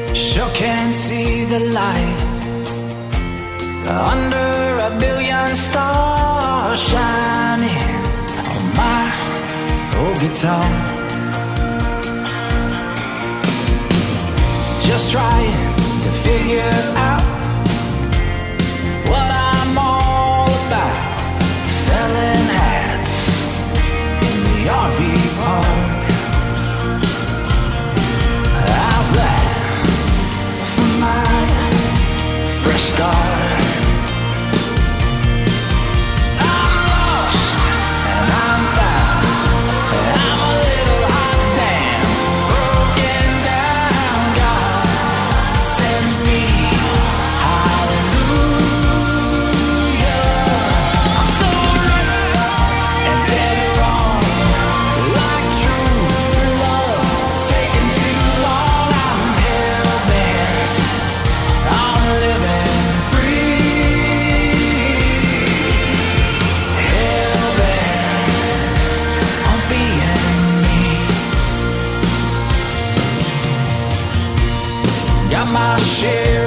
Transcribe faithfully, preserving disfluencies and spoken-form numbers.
Sure can see the light under a billion stars shining on my old guitar. Just trying to figure out what I'm all about. Selling hats in the R V park. How's that for my fresh start? I'm lost and I'm found, and I'm a little hot damn broken down. God send me hallelujah. I'm so right and dead wrong, like true love taking too long. I'm hell-bent on living free, hell-bent on being me. Got my share